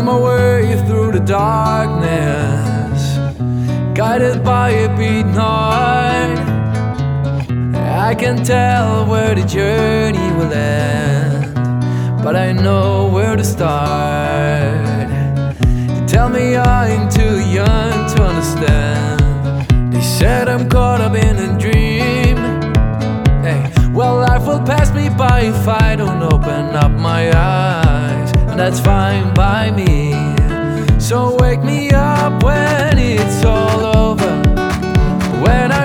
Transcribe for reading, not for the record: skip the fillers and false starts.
my way through the darkness, guided by a beating heart. I can tell where the journey will end, but I know where to start. You tell me I'm too young to understand. They said I'm caught up in a dream. Hey, well, life will pass me by if I don't open up my eyes, and that's fine by me. So wake me up when it's all over, when I